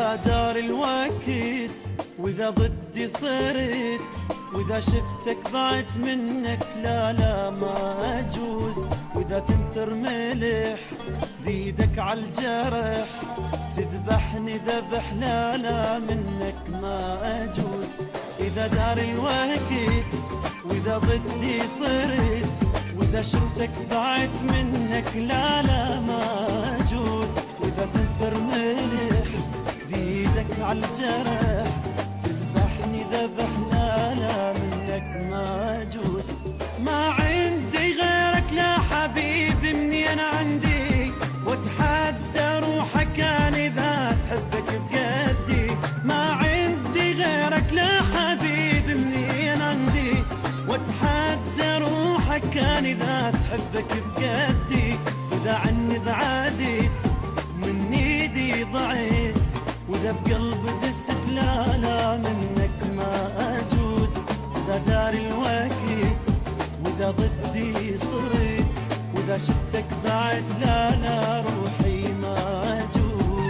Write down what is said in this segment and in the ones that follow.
إذا دار الوقت وإذا ضدي صرت، وإذا شفتك ضعت منك لا لا ما أجوز، وإذا تنثر ملح بيدك عالجرح تذبحني ذبح لا لا منك ما أجوز. إذا دار الوقت وإذا ضدي صرت، وإذا شفتك ضعت منك لا لا ما أجوز، وإذا تنثر ملح بيدك عالجرح تذبحني ذبح لا لا منك ما أجوز. ما عندي غيرك لا حبيبي مني أنا عندي، واتحدى روحك كان إذا تحبك بقدي. ما عندي غيرك لا حبيبي مني أنا عندي، واتحدى روحك كان إذا تحبك بقدي. وإذا عني بعدت من ايدي ضعيت، وإذا بقلبي دست لا لا منك ما أجوز. إذا دار الوقت وإذا ضدي صرت، وإذا شفتك بعد لا لا روحي ما أجوز.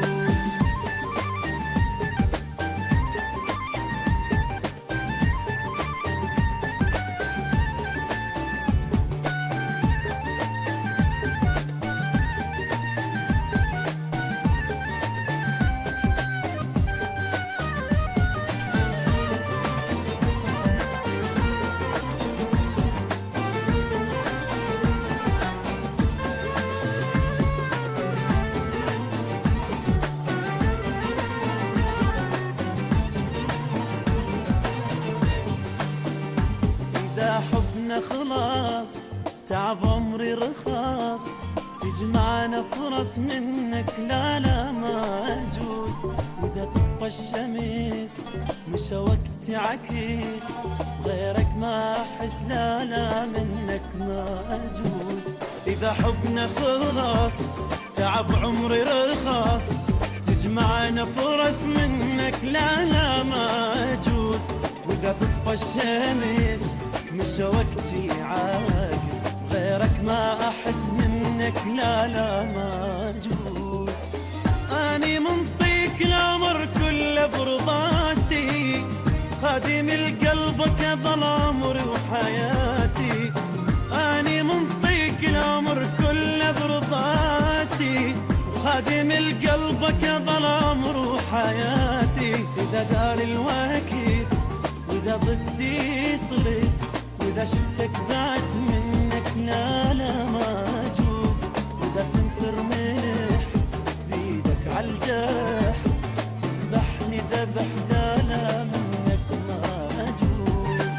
حبنا خلاص تعب عمري رخاص، تجمعنا فرص منك لا لا ما أجوز. وإذا تطفى الشمس مشى وقتي عكيس، غيرك ما أحس لا لا منك ما أجوز. إذا حبنا خلاص تعب عمري رخاص، تجمعنا فرص منك لا لا ما أجوز. وإذا تطفى الشمس مشى وقتي عاكس، غيرك ما أحس منك لا لا ما أجوز. أني منطيك الأمر كله برضاتي، خادم القلب كظل عمري وحياتي. أني منطيك الأمر كله برضاتي، وخادم القلب كظل عمري وحياتي. إذا دار الوقت وإذا ضدي صرت، وإذا شفتك بعد منك لا لا ما أجوز. وإذا تنثر ملح بيدك عالجرح تذبحني ذبح لا لا منك ما أجوز.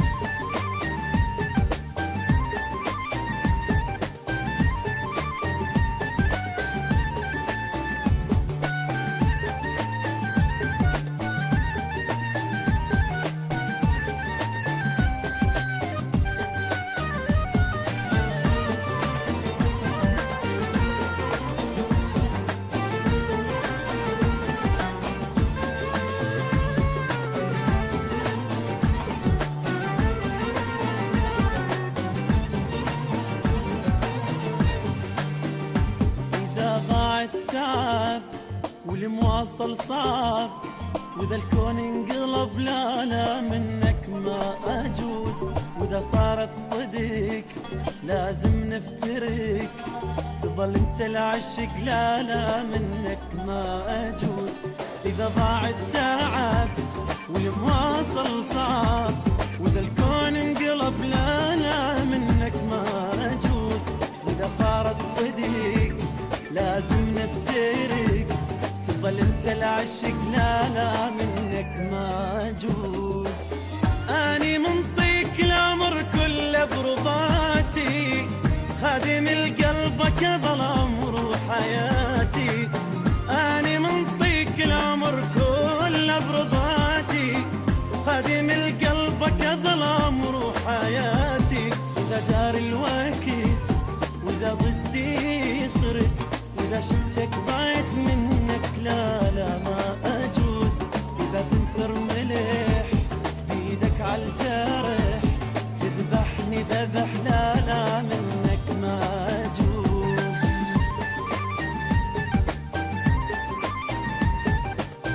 التعب والمواصل صعب، وإذا الكون انقلب لا لا منك ما أجوز. وإذا صارت صدق لازم نفترق، تظل انت العشق لا لا منك ما أجوز. إذا ضاع التعب والمواصل صعب، وإذا الكون انقلب لا لا منك ما أجوز. وإذا صارت صدق لازم نفترق، تظل انت العشق لا لا منك ما أجوز. أني منطيك الأمر كله برضاتي، خادم القلب كظل عمري وحياتي. أني منطيك الأمر كله برضاتي، خادم القلب كظل عمري وحياتي. إذا دار الوقت وإذا ضدي صرت، وإذا شفتك ضعت منك لا لا ما أجوز. إذا تنثر ملح بيدك عالجرح تذبحني ذبح لا لا منك ما أجوز.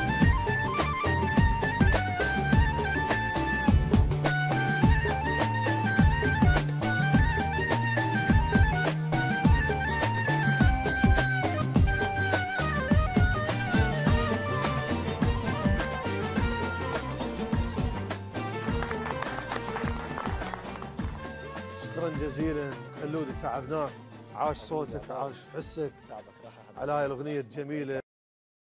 جزيلا خلود، تعبناك، عاش صوتك، عاش حسك على هاي الاغنيه الجميله.